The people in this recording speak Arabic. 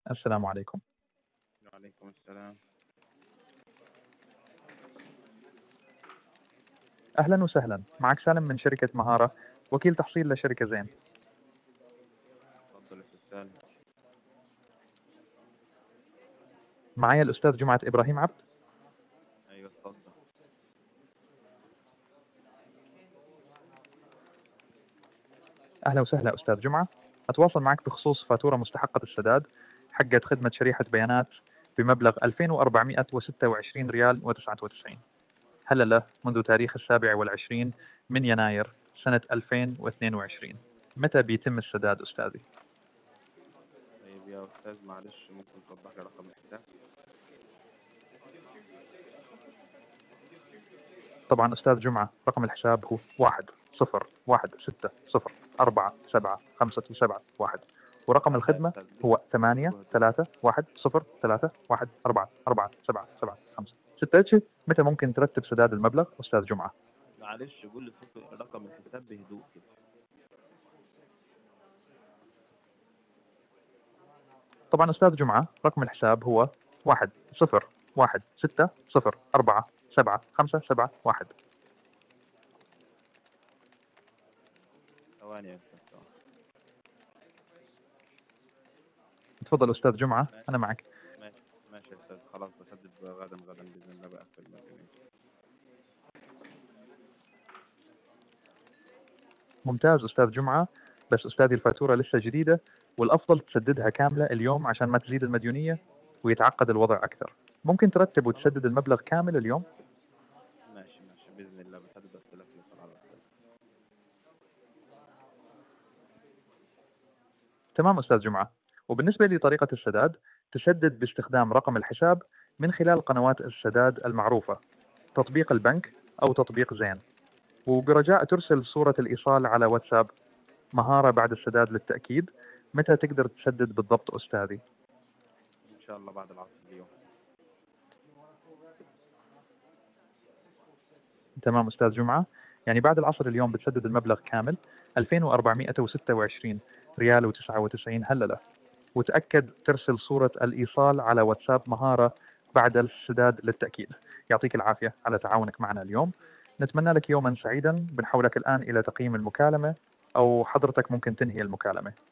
السلام عليكم. وعليكم السلام. أهلا وسهلا، معك سالم من شركة مهارة، وكيل تحصيل لشركة زين. اتفضل يا أستاذ سالم. معايا الأستاذ جمعة إبراهيم عبد. أيوه اتفضل. أهلا وسهلا أستاذ جمعة، أتواصل معك بخصوص فاتورة مستحقة السداد حقت خدمة شريحة بيانات بمبلغ 2426 ريال و99 هللة منذ تاريخ 27 من يناير سنة 2022. متى بيتم السداد أستاذي؟ طيب يا أستاذ معلش ممكن توضح لي رقم الحساب؟ طبعا أستاذ جمعة، رقم الحساب هو 10116475171، ورقم لا يا الخدمة أستاذ هو جهد. 8310344745 6 متى ممكن ترتب سداد المبلغ أستاذ جمعة؟ معلش قول لي صوت رقم الحساب بهدوء كده. طبعا أستاذ جمعة، رقم الحساب هو 10116477571. ثواني يا أستاذ ثواني. تفضل أستاذ جمعة، أنا معك. ماشي ماشي يا أستاذ، خلاص بسدد غدا بإذن الله بقفل المكان. ممتاز أستاذ جمعة، بس أستاذي الفاتورة لسه جديدة، والأفضل تسددها كاملة اليوم عشان ما تزيد المديونية ويتعقد الوضع أكثر. ممكن ترتب وتسدد المبلغ كامل اليوم؟ ماشي ماشي بإذن الله بسدد، بس لك يصل على الأستاذ. تمام أستاذ جمعة. وبالنسبة لطريقة السداد، تسدد باستخدام رقم الحساب من خلال قنوات السداد المعروفة، تطبيق البنك أو تطبيق زين، وبرجاء ترسل صورة الإيصال على واتساب مهارة بعد السداد للتأكيد. متى تقدر تسدد بالضبط أستاذي؟ إن شاء الله بعد العصر اليوم. تمام أستاذ جمعة، يعني بعد العصر اليوم بتسدد المبلغ كامل 2426 ريال و99 هللة، وتأكد ترسل صورة الإيصال على واتساب مهارة بعد السداد للتأكيد. يعطيك العافية على تعاونك معنا اليوم، نتمنى لك يوما سعيدا. بنحولك الآن إلى تقييم المكالمة، أو حضرتك ممكن تنهي المكالمة.